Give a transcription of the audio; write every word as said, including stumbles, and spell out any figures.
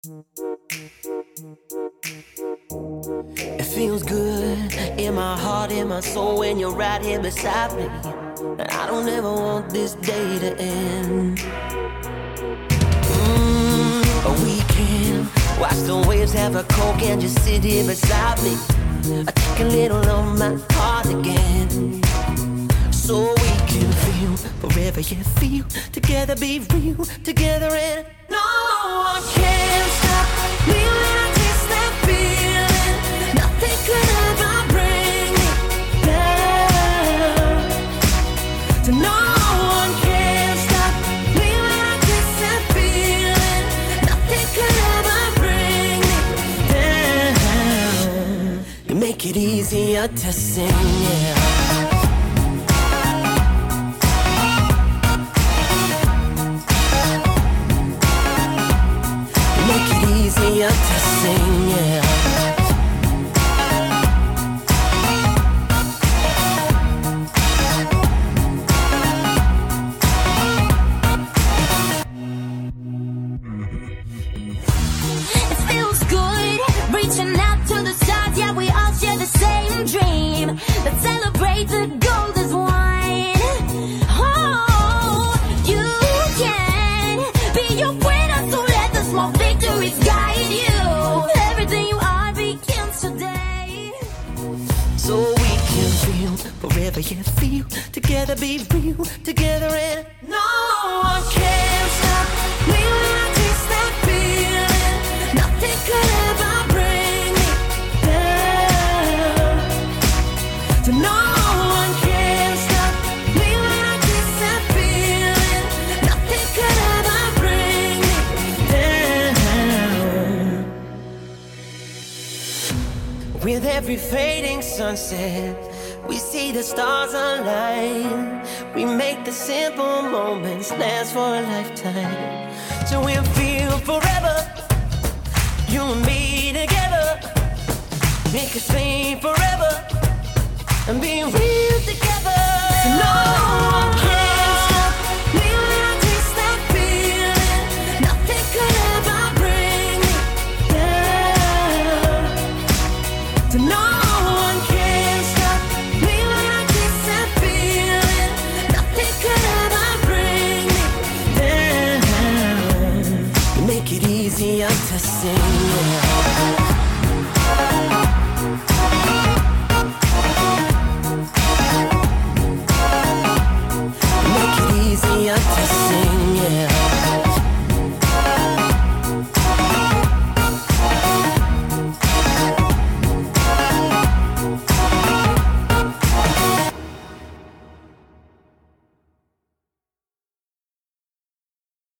It feels good in my heart, in my soul when you're right here beside me. And I don't ever want this day to end. Mm, but we can watch the waves, have a coke and just sit here beside me. I take a little of my heart again, so we can feel forever, yeah, feel together, be real together, and no one can stop me when I taste that feeling. Nothing could ever bring me down. So no one can stop me when I taste that feeling. Nothing could ever bring me down. You make it easier to sing, yeah. Easier to sing, yeah. It feels good, reaching out to the stars. Yeah, we all share the same dream. Let's celebrate the gold is wine. Oh, you can be your winner, so let the small victories guide you. Everything you are begins today. So we can feel forever, yeah, feel together, be real together, and no one can stop me when I taste that feeling. Nothing could ever bring me down. So no one can stop me when I taste that feeling. Nothing could ever bring me down. With every fading sunset, we see the stars align. We make the simple moments last for a lifetime. So we'll feel forever, you and me together. Make us fade forever and be real together. So no one can stop me when I taste that feeling. Nothing could ever bring me down. So no one can stop me when I taste that feeling. Nothing could ever bring me down. You make it easier to sing, yeah.